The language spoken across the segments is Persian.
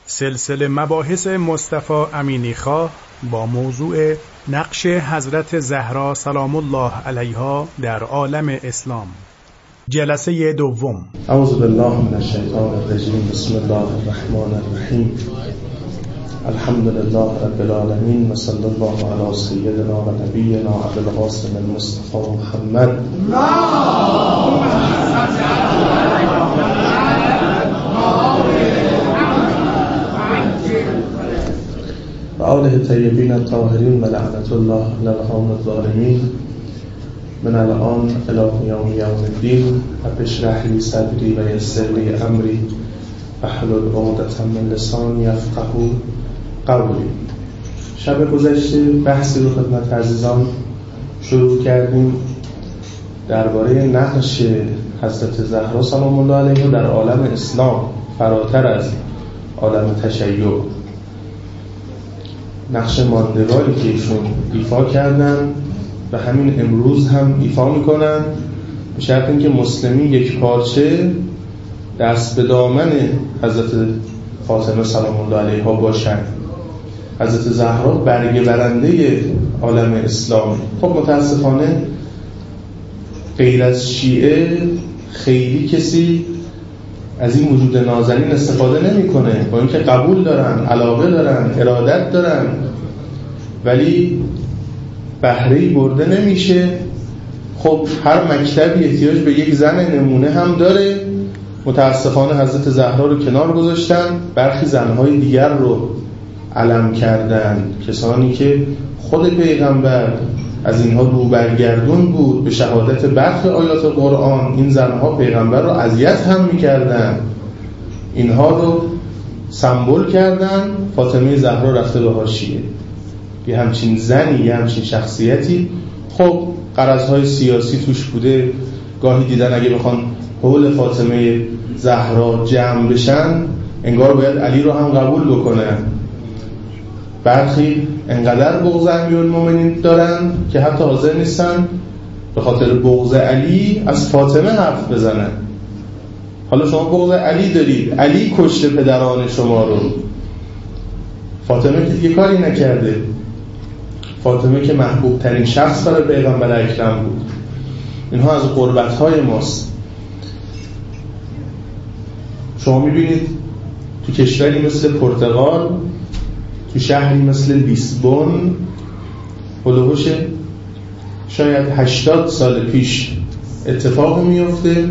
سلسله مباحث مصطفی امینی‌خواه با موضوع نقش حضرت زهرا سلام الله علیها در عالم اسلام، جلسه دوم. اعوذ بالله من الشیطان الرجیم. بسم الله الرحمن الرحیم. الحمد لله رب العالمین و صلی الله علی سیدنا و نبینا ابوالقاسم المصطفى محمد و آله طیبین الطاهرین و لعنت الله علی القوم الظالمین. من الان الی یوم الدین. رب اشرح لی صدری و یسر لی امری واحلل عقدة من لسانی یفقهوا قولی. شب گذشته بحثی رو خدمت عزیزان شروع کردیم درباره نقش حضرت زهرا سلام الله علیها در عالم اسلام فراتر از عالم تشیع، نقش ماندگاری که ایشون ایفا کردن و همین امروز هم ایفا میکنن، به شرط اینکه مسلمی یک پارچه دست به دامن حضرت فاطمه سلام الله علیها باشند. حضرت زهرا برگه برنده عالم اسلام. خب متاسفانه غیر از شیعه خیلی کسی از این وجود نازنین استفاده نمیکنه، با اینکه قبول دارن، علاقه دارن، ارادت دارن، ولی بهره‌ای برده نمیشه. خب هر مکتبی احتیاج به یک زن نمونه هم داره. متاسفانه حضرت زهرا رو کنار گذاشتن، برخی زنهای دیگر رو علم کردن، کسانی که خود پیغمبر از اینها رو برگردون بود به شهادت برخی آیات قرآن. این زنها پیغمبر رو اذیت هم میکردن، اینها رو سمبل کردن. فاطمه زهرا رفته به حاشیه. یه همچین زنی، یه همچین شخصیتی، خب غرضهای سیاسی توش بوده. گاهی دیدن اگه بخوان حول فاطمه زهرا جمع بشن انگار باید علی رو هم قبول بکنن. برخی انقدر بغض امیرالمومنین دارن که حتی حاضر نیستن به خاطر بغض علی از فاطمه حرف بزنن. حالا شما بغض علی دارید، علی کشته پدران شما رو، فاطمه که دیگه کاری نکرده. فاطمه که محبوب ترین شخص برای پیغمبر اکرم بود. اینها از قربت‌های ماست. شما می‌بینید تو کشوری مثل پرتغال، تو شهری مثل لیسبون، هلوهوش شاید 80 سال پیش اتفاق میفته،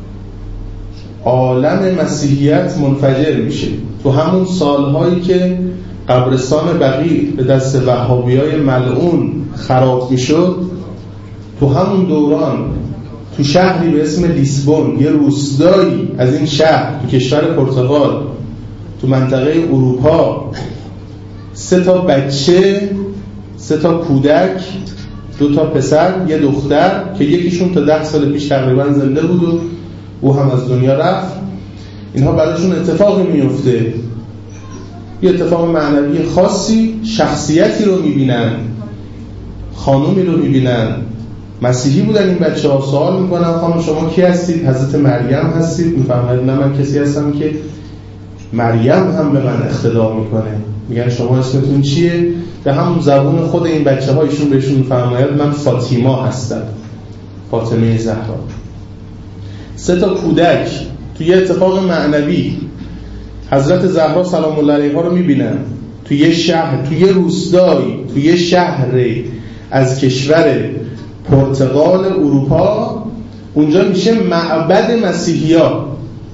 عالم مسیحیت منفجر میشه. تو همون سالهایی که قبرستان بقیع به دست وهابیای ملعون خراب میشد، تو همون دوران تو شهری به اسم لیسبون، یه روستایی از این شهر تو کشور پرتغال تو منطقه اروپا، 3 تا بچه، 3 تا کودک، 2 تا پسر، یه دختر که یکیشون تا 10 سال پیش تقریبا زنده بود و او هم از دنیا رفت، اینها براشون اتفاقی میفته، یه اتفاق معنوی خاصی، شخصیتی رو میبینن، خانومی رو میبینن، مسیحی بودن این بچه ها. سوال میکنن خانم شما کی هستید؟ حضرت مریم هستید؟ میفرماید نه من کسی هستم که مریم هم به من اقتدا میکنه. میگن شما اسمتون چیه؟ به همون زبون خود این بچه ها ایشون بهشون میفرماید من فاطیما هستم، فاطمه زهرا. 3 تا کودک توی یه اتفاق معنوی حضرت زهرا سلام الله علیها رو میبینن توی یه شهر، توی یه روستایی، توی یه شهر از کشور پرتغال اروپا. اونجا میشه معبد مسیحیا.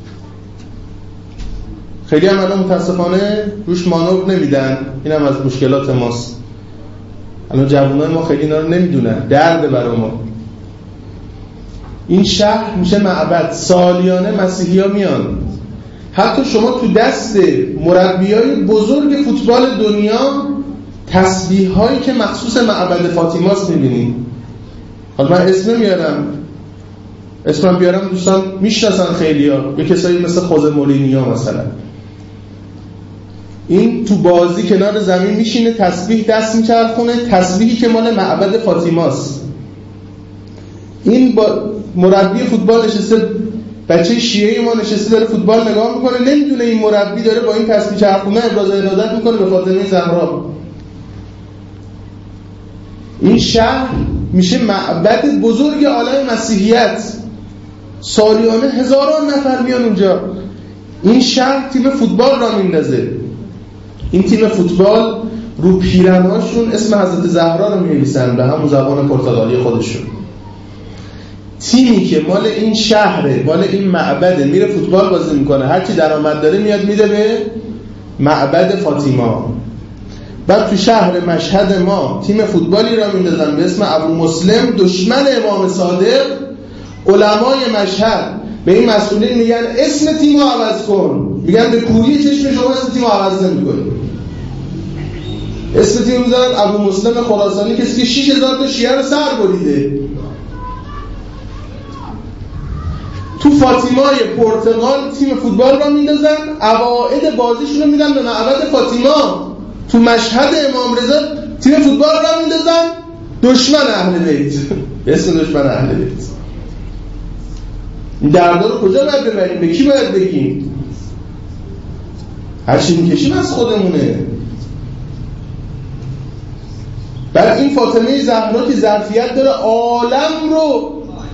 خیلی هم الان متاسفانه روش مانور نمیدن. این هم از مشکلات ماست. الان جوانای ما خیلی اینا رو نمیدونن، درد برای ما. این شهر میشه معبد، سالیانه مسیحی ها میان. حتی شما تو دست مربیای بزرگ فوتبال دنیا تسبیح هایی که مخصوص معبد فاطمه است میبینید. حالا من اسم نمیارم، اسمم بیارم دوستان میشناسن خیلی ها، یه کسایی مثل خوزه مورینیو مثلا. این تو بازی کنار زمین میشینه تسبیح دست میچرخونه، تسبیحی که مال معبد فاطمه است. این با مربی فوتبال نشسته بچه شیعه ما نشسته داره فوتبال نگاه میکنه، نمیدونه این مربی داره با این تسبیح چرخونه ابراز ارادت میکنه به فاطمه زهرا. این شهر میشه معبد بزرگ عالم مسیحیت، سالیانه هزاران نفر میان اونجا. این شهر تیم فوتبال را میندازه. این تیم فوتبال رو پیرنهاشون اسم حضرت زهرا رو می‌نویسن به همون زبان پرتغالی خودشون. تیمی که مال این شهره، مال این معبده، میره فوتبال بازی میکنه، هرچی درآمد داره میاد میده به معبد فاطیما. بعد تو شهر مشهد ما تیم فوتبالی را میندازن به اسم ابو مسلم، دشمن امام صادق. علمای مشهد به این مسئولین میگن اسم تیمو عوض کن، میگن به کوری چشم شما اسم تیمو عوض نمی‌کنی. اسم تیم میذارن ابو مسلم خراسانی، کسی که 6000 تا شیعه رو سر بریده. تو فاطیمای پرتغال تیم فوتبال را میندازن، عواید بازیشون رو میدن به معبد فاطیما. تو مشهد امام رضا تیم فوتبال را میندازن دشمن اهل بیت، اسم دشمن اهل بیت. این دردا رو کجا باید ببریم؟ به کی باید بگیم؟ هرچی میکشیم از خودمونه. بعد این فاطمه زهرا که ظرفیت داره عالم رو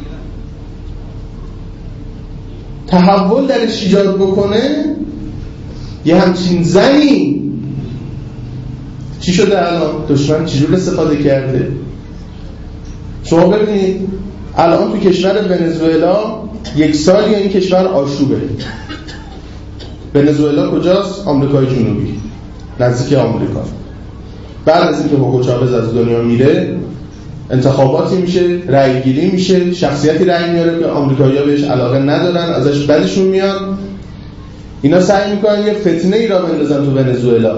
تحول درش ایجاد بکنه، یه همچین زنی چی شده الان؟ دشمن چجور استفاده کرده؟ شما ببینید الان تو کشور ونزوئلا 1 سال یا این کشور آشوبه. ونزوئلا کجاست؟ آمریکای جنوبی، نزدیک آمریکا. بعد از اینکه هوگو چاوز از دنیا میره، انتخاباتی میشه، رأی گیری میشه، شخصیتی رأی میاره که آمریکایی‌ها بهش علاقه ندارن، ازش بدشون میاد. اینا سعی میکنن یه فتنه‌ای را بندازن تو ونزوئلا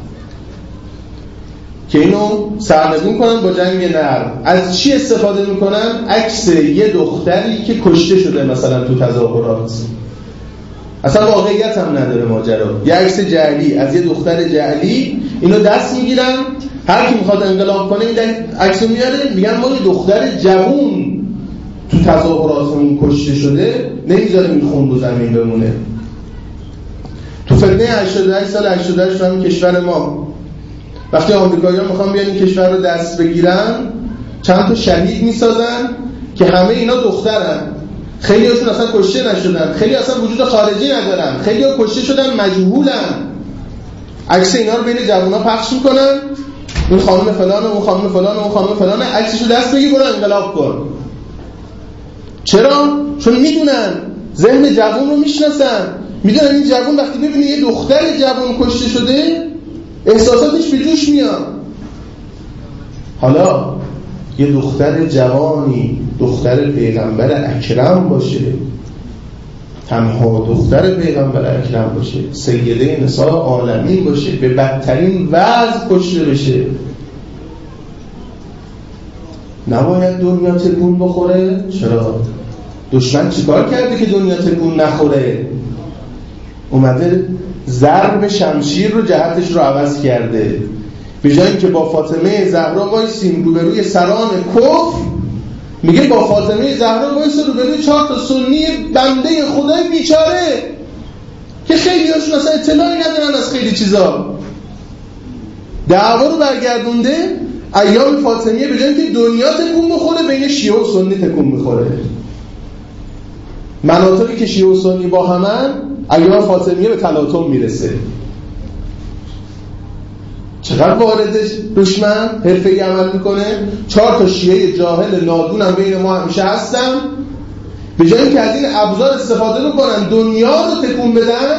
که اینو سرنگون کنن با جنگ نرم. از چی استفاده میکنن؟ عکس یه دختری که کشته شده مثلا تو تظاهرات، اصلا واقعیت هم نداره ماجرا، یه عکس جعلی از یه دختر جعلی، اینو دست میگیرن، هر کی میخواد انقلاب کنه این عکس رو میاره، میگن ما یه دختر جوون تو تظاهراتمون کشته شده، نمیذاره این خون رو زمین بمونه. تو فتنه 88 سال 88 تو همین کشور ما وقتی آمریکایی‌ها میخوان بیان این کشور رو دست بگیرن، چند تا شهید میسازن که همه اینا دخترن. خیلی هاشون اصلا کشته نشدن، خیلی اصلا وجود خارجی ندارن، خیلی ها کشته شدن مجهولن. عکس اینا رو بین جوونا پخش میکنن، اون خانم فلانه، اون خانم فلانه، اون خانم فلانه، عکسشو دست بگیر برو انقلاب کن. چرا؟ چون میدونن، ذهن جوون رو میشناسن، میدونن این جوون وقتی ببینه یه دختر جوون کشته شده احساساتش به جوش میاد. حالا یه دختر جوانی، دختر پیغمبر اکرم باشه، تنها دختر پیغمبر اکرم باشه، سیده نساء عالمین باشه، به بدترین وضع کشته بشه، نباید دنیا تکون بخوره؟ چرا؟ دشمن چیکار کرده که دنیا تکون نخوره؟ اومده ضرب شمشیر رو جهتش رو عوض کرده. به جای اینکه با فاطمه زهرا وایسیم روبروی سران کفر، میگه با فاطمه زهرا وایس روبروی 4 تا سنی بنده خدای بیچاره که خیلی هاشون اصلا اطلاعی ندارن از خیلی چیزا. دعوا رو برگردونده ایام فاطمیه، به جای اینکه دنیا تکون بخوره بین شیعه و سنی تکون میخوره. مناطقی که شیعه و سنی با همن ایام فاطمیه به تلاطم میرسه. چقدر واردش دشمن حرفه‌ای عمل میکنه. 4 تا شیعه جاهل نادونم بین ما همیشه هستن، به جای اینکه از این ابزار استفاده بکنن دنیا رو تکون بدن،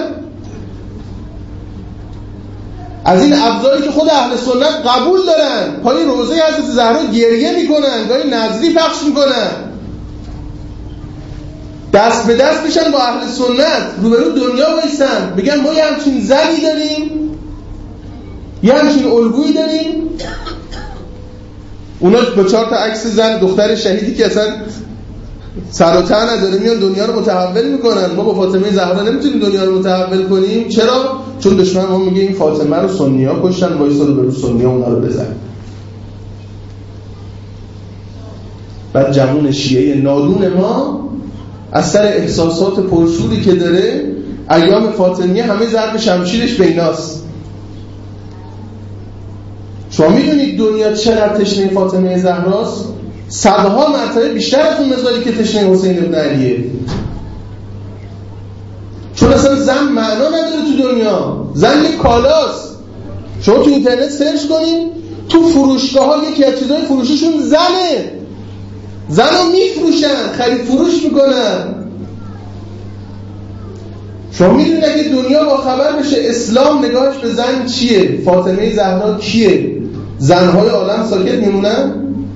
از این ابزاری که خود اهل سنت قبول دارن، پای روضه حضرت زهرا گریه میکنن، گاهی نذری پخش میکنن، دست به دست میشن با اهل سنت روبرو دنیا وایسن، بگن ما یه همچین زنی داریم، یه همچین الگویی داریم. اونا با 4 تا عکس زن دختر شهیدی که اصلا سر و ته نداره میان دنیا رو متحول میکنن. ما با فاطمه زهرا نمیتونیم دنیا رو متحول کنیم. چرا؟ چون دشمن ما میگه این فاطمه رو سنی‌ها کشتن، وایسا رو برو سنی‌ها اونا رو بزن. بعد جوون شیعه نادون ما از سر احساسات پرشوری که داره، ایام فاطمیه همه ضرب شمشیرش به ایناست. شما میدونید دنیا چقدر تشنه فاطمه زهراست؟ صدها مرتبه بیشتر از اون مقداری که تشنه حسین بن علیه. چون اصلا زن معنا نداره تو دنیا، زن یک کالاست. شما تو اینترنت سرچ کنین، تو فروشگاه ها یکی از چیزای فروششون زنه، زن رو میفروشن، خرید فروش میکنن. شما میدونید اگه دنیا با خبر بشه اسلام نگاهش به زن چیه، فاطمه زهرا کیه، زنهای عالم ساکت میمونن؟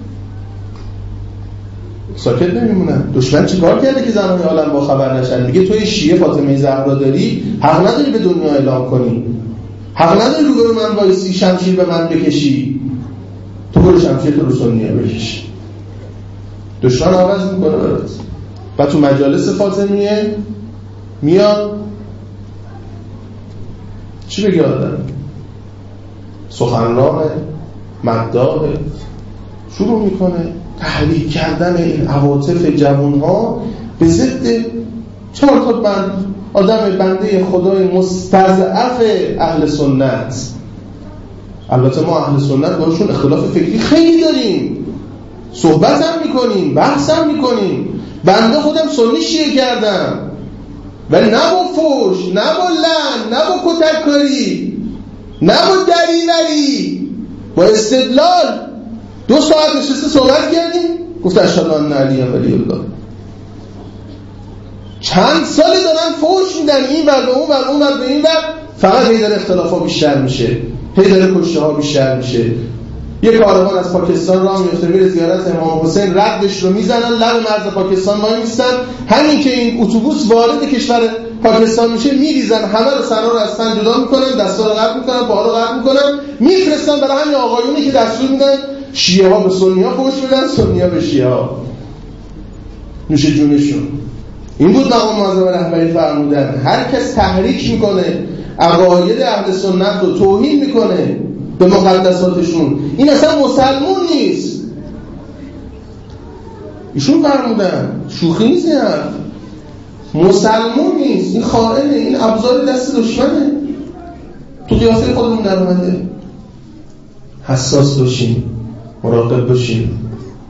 ساکت نمیمونن. دشمن چیکار کرده که زنهای عالم با خبر نشن؟ میگه توی شیعه فاطمه زهرا داری، حق نداری به دنیا اعلام کنی، حق نداری روبرو من وایسی شمشیر به من بکشی، تو برو شمشیر تو رو سنیه بکش. دشمن عوض میکنه برات. و تو مجالس فاطمیه میاد چی بگه آدم؟ سخنرانه، مداحه، شروع میکنه تحریک کردن این عواطف جوانها به ضد 4 تا بند آدم بنده خدای مستضعف اهل سنت. البته ما اهل سنت باشون اختلاف فکری خیلی داریم، صحبت هم میکنیم، بحث هم میکنیم. بنده خودم سنی شیعه کردم و نه با فوش، نه با لعن، نه با کتککاری، نه با دریوری، با استدلال 2 ساعت نشسته صحبت کردیم، گفت اشهد ان علی ولی الله. چند سالی دارن فوش میدن، این ور به اون ور، اون ور به این ور، فقط هی داره اختلافا بیشتر میشه، هی داره کشته ها بیشتر میشه. یک کاروان از پاکستان راه میفته میره زیارت امام حسین، ردش رو میزنن، لب مرز پاکستان وای میستن، همین که این اتوبوس وارد کشور پاکستان میشه میریزن، همه رو سرا رو از تن جدا میکنن، دستا رو قطع میکنن، پاها رو قطع میکنن، میفرستن برای همین آقایونی که دستور میدن شیعه ها به سنی ها فحش بدن، سنی ها به شیعه ها. نوش جونشون. این بود مقام معظم رهبری فرمودن هر کس تحریک میکنه عقاید اهل سنت رو، توهین میکنه به مقدساتشون، این اصلا مسلمون نیست. ایشون فرمودن شوخی نیست، مسلمون نیست، این خائنه، این ابزار دست دشمنه. تو قیافه خودمون در اومده. حساس باشیم، مراقب باشیم.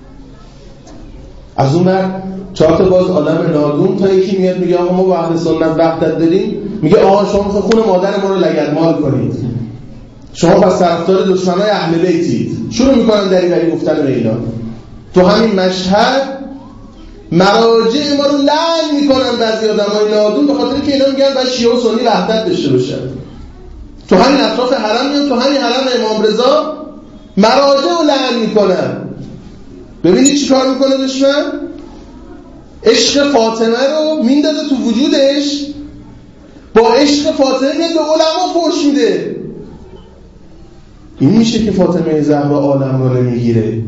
از اون بر 4 تا باز آدم نادون تا یکی میاد میگه آقا ما با اهل سنت وحدت داریم، میگه آقا شما میخواید خون مادر ما رو لگدمال کنید، شما پس طرفدار دشمنای اهل بیتید. شروع میکنن دریوری گفتن به اینا. تو همین مشهد مراجع ما رو لعن میکنن بعضی آدمای نادون به خاطر که اینا میگن بعد شیعه و سنی وحدت داشته باشن. تو همین اطراف حرم میان، تو همین حرم امام رضا مراجع رو لعن میکنن. ببینید چی کار میکنه دشمن؟ عشق فاطمه رو میندازه تو وجودش، با عشق فاطمه میاد به علما فحش میده. این میشه که فاطمه زهرا عالم رو نمیگیره.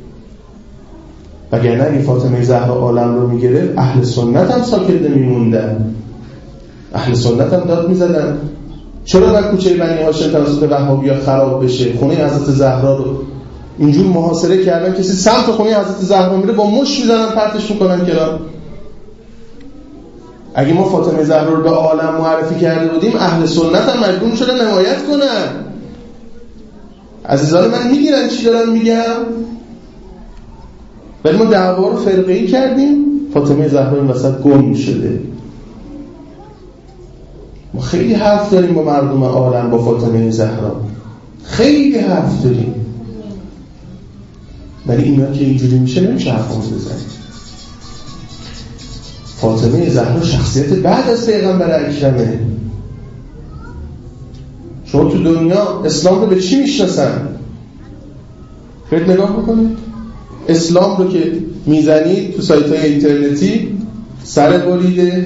وگرنه اگه فاطمه زهرا عالم رو میگیره اهل سنت هم ساکت نمیموندن، اهل سنت هم داد میزدن چرا در کوچه بنی هاشم توسط وهابی‌ها خراب بشه، خونه حضرت زهرا رو اینجور محاصره کردن، کسی سمت خونه حضرت زهرا میره با مش میزنن پرتش میکنن کنار. اگه ما فاطمه زهرا رو به عالم معرفی کرده بودیم اهل سنت هم مجبور شدن حمایت کنن. عزیزان من میگیرن چی دارم میگم؟ ولی ما دعوا رو فرقه‌ای کردیم، فاطمه زهرا این وسط گم شده. ما خیلی حرف داریم با مردم عالم، با فاطمه زهرا خیلی حرف داریم، ولی اینا که اینجوری میشه نمیشه حرفمون بزنیم. فاطمه زهرا شخصیت بعد از پیغمبر اکرمه. شما تو دنیا اسلام رو به چی میشناسن؟ برید نگاه بکنید. اسلام رو که میزنید تو سایت های اینترنتی، سر بریده،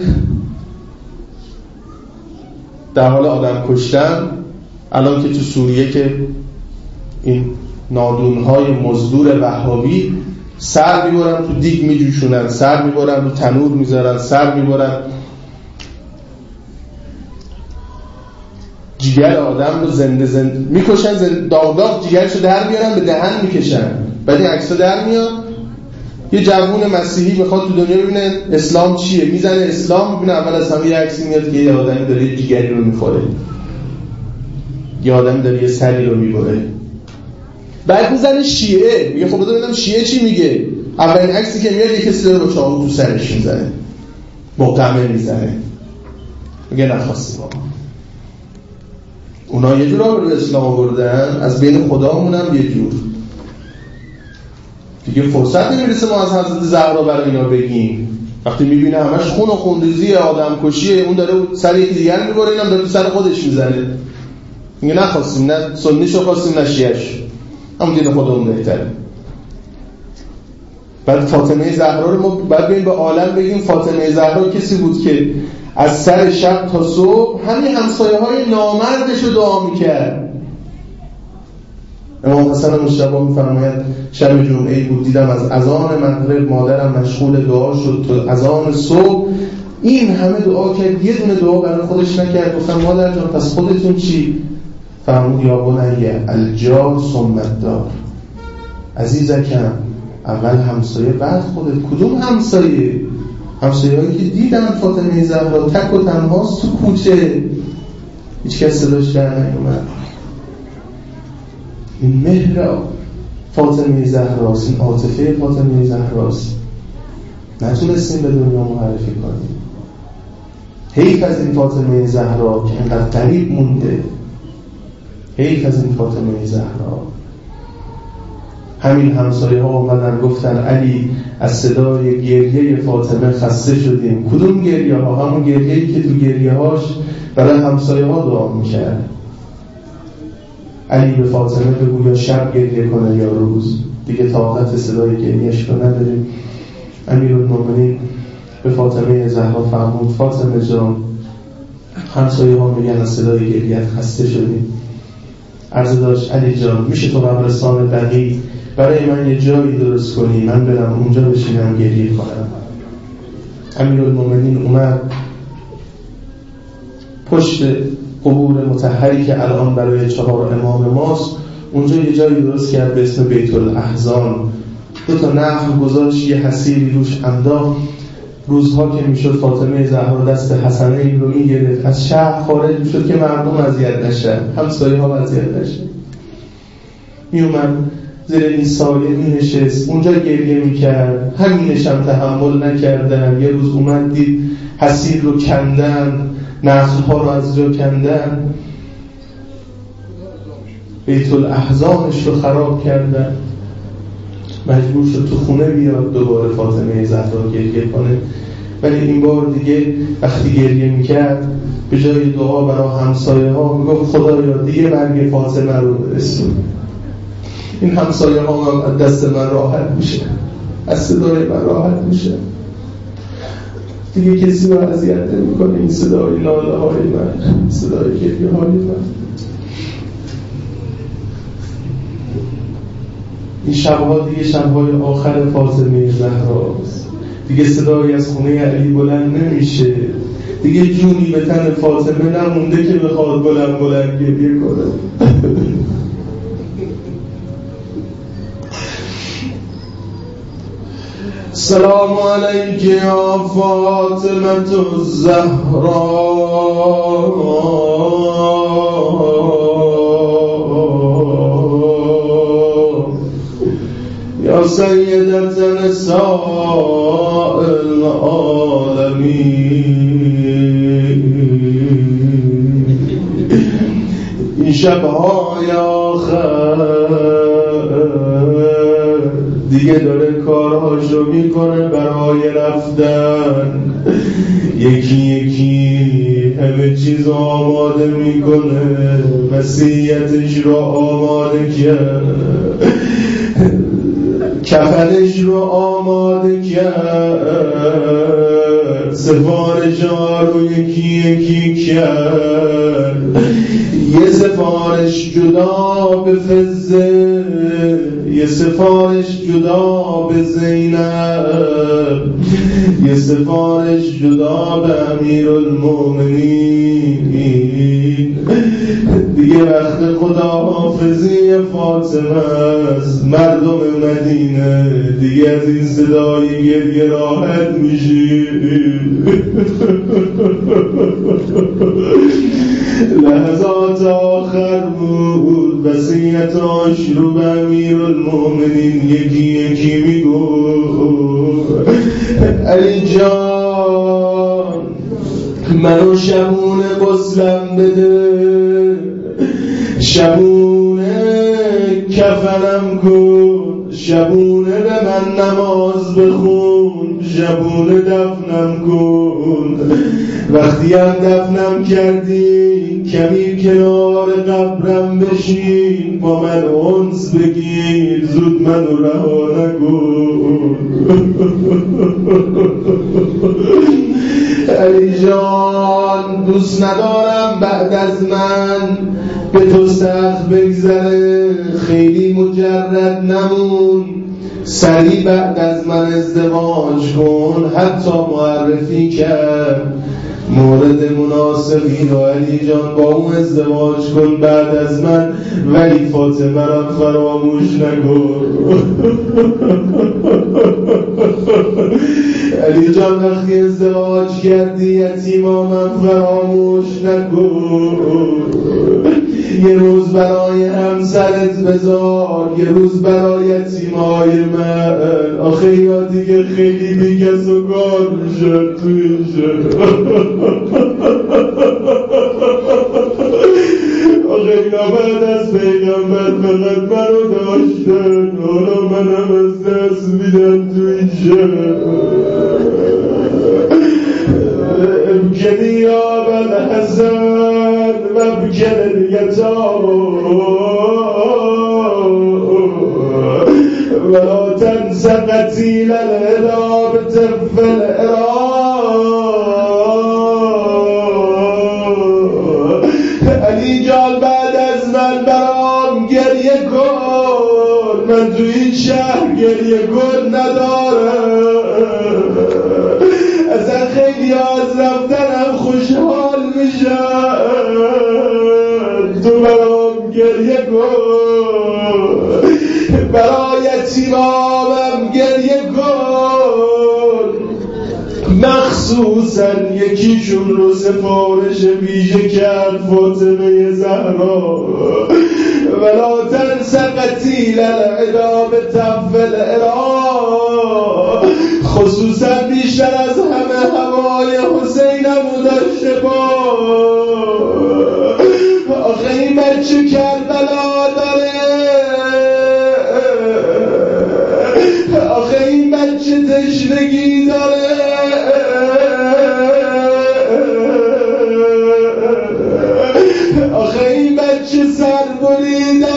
در حال آدم کشتن. الان که تو سوریه که این نادونهای مزدور وهابی سر میبرن تو دیگ میجوشونن، سر میبرن رو تنور میذارن، سر میبرن جیگر آدم رو زنده میکشن، داغ جیگرشو در میارن به دهن میکشن، بعد این عکسا در میاد یه جوون مسیحی میخواد تو دنیا ببینه اسلام چیه، میزنه اسلام، میبینه اول از همه یه عکسی میاد که یه آدمی داره یه جیگری رو میخوره، یه آدمی داره یه سری رو میبره. بعد میزنه شیعه، میگه خب بذار ببینم شیعه چی میگه. اولین عکسی که میاد یه کسی داره با چاقو تو سرش میزنه، مقتمه میزنه، میگه نخواستیم آقا. اونا یه جور رو اسلام آوردن، از بین خدامون هم یه جور. دیگه فرصت نمیرسه ما از حضرت زهرا برای اینا بگیم. وقتی میبینه همش خون و خوندزی، آدم کشیه، اون داره سر یکی دیگر میبره، اینم داره تو سر خودش میزنه. میگه نخواستیم، نه سنیشو خواستیم نه شیعش، همون دین خودمون بهتره. بعد فاطمه زهرا رو ما بعد بریم به عالم بگیم فاطمه زهرا کسی بود که از سر شب تا صبح همین همسایه‌های نامردش رو دعا میکرد. امام حسن مجتبی میفرماید شب جمعه بود دیدم از اذان مغرب مادرم مشغول دعا شد تا اذان صبح این همه دعا کرد، یه دونه دعا برای خودش نکرد. گفتم مادر جان پس خودتون چی؟ فرمود یا بنیه الجار ثم الدار. عزیزکم اول همسایه بعد خودت. کدوم همسایه؟ همسایه‌هایی که دیدن فاطمه زهرا تک و تنهاست تو کوچه، هیچ کس صداش در نیومد. این مهر فاطمه زهراست، این عاطفه فاطمه زهراست، نتونستیم به دنیا معرفی کنیم. حیف از این فاطمه زهرا که اینقدر غریب مونده، حیف از این فاطمه زهرا. همین همسایه ها اومدن گفتن علی از صدای گریه فاطمه خسته شدیم. کدوم گریه ها؟ همون گریه‌ای که تو گریه هاش برای همسایه ها دعا میکرد. علی به فاطمه بگو یا شب گریه کنه یا روز، دیگه طاقت صدای گریهش رو نداریم. امیرالمومنین به فاطمه زهرا فرمود فاطمه جان همسایه ها میگن از صدای گریه‌ات خسته شدیم. عرض داشت علی جان میشه تو قبرستان بقیع برای من یه جایی درست کنی، من برم اونجا بشینم گریه کنم. امیرالمومنین اومد پشت قبور مطهری که الان برای 4 امام ماست، اونجا یه جایی درست کرد به اسم بیت الاحزان. 2 نخل گذاشت، یه حصیری روش انداخت. روزها که میشد فاطمه زهرا دست حسنه این رو میگرفت، از شهر خارج میشد که مردم اذیت نشن، همسایه ها اذیت نشن. میومد زیر این سایه مینشست، اونجا گریه میکرد. همینش هم تحمل نکردن. یه روز اومد دید حصیر رو کندن، نخل‌ها رو از جا کندن، بیت الاحزانش رو خراب کردن. مجبور شد تو خونه بیاد دوباره فاطمه زهرا گریه کنه. ولی این بار دیگه وقتی گریه میکرد به جای دعا برای همسایه ها میگفت خدایا دیگه مرگ فاطمه رو برسون. این همسایه ها هم از دست من راحت میشه، از صدای من راحت میشه، دیگه کسی رو اذیت نمیکنه. این صدای ناله های من، صدای گریه های من. این شبها دیگه شبهای آخر فاطمه زهراست. دیگه صدایی از خونه علی بلند نمیشه، دیگه جونی به تن فاطمه نمونده که بخواد بلند بلند گریه کنه. سلام علیک یا فاطمه الزهرا یا سیدت نساء العالمین. این شبهای آخر دیگه داره کارهاشو میکنه برای رفتن، یکی یکی همه چیز آماده میکنه، وصیتش رو آماده کرد، کفنش رو آماده کرد، سفارش‌ها رو یکی یکی کرد. یه سفارش جدا به فضه، یه سفارش جدا به زینب، یه سفارش جدا به امیرالمومنین. دیگه وقت خداحافظی فاطمه است. مردم مدینه دیگه از این صدای گریه راحت میشی. لحظات آخر بود وصیتاش رو به امیرالمومنین یکی یکی میگو علی جان منو شبونه غسلم بده، شبونه کفنم کن، شبونه به من نماز بخون، شبونه دفنم کن. وقتی هم دفنم کردی کمی کنار قبرم بشین، با من انس بگیر، زود منو رها نکن. علی جان دوست ندارم بعد از من به تو سخت بگذره، خیلی مجرد نمون، سریع بعد از من ازدواج کن. حتی معرفی کرد مورد مناسبی رو، علی جان با اون ازدواج کن بعد از من، ولی فاطمه را فراموش نکن. علی جان وقتی ازدواج کردی یتیمامم فراموش نکن. یه روز برای همسرت بذار، یه روز برای یتیمای من. آخه یا دیگه خیلی بیکس و کار میشد تو این شد. آخه اینا بعد از پیغمبر فقط منو داشتن، حالا منم از دست میدن تو این شد. ابکن یا بالحسن و ابکن الیتام ولا تنس قتیل العدا بطف العراق. علی جان بعد از من برام گریه کن، من تو این شهر گریه کن ندارم. اصلا خیلی از رفتنم خوشحال میشن، تو برام گریه کن، برای یتیمامم گریه کن. مخصوصا یکیشون رو سفارش ویژه کرد فاطمه زهرا، ولا تنس قتیل العدا بطف العراق. خصوصا بیشتر از همه هوای حسینمو داشته با. آخه این بچه کربلا داره، آخه این بچه تشنگی داره، آخه این بچه سر بریده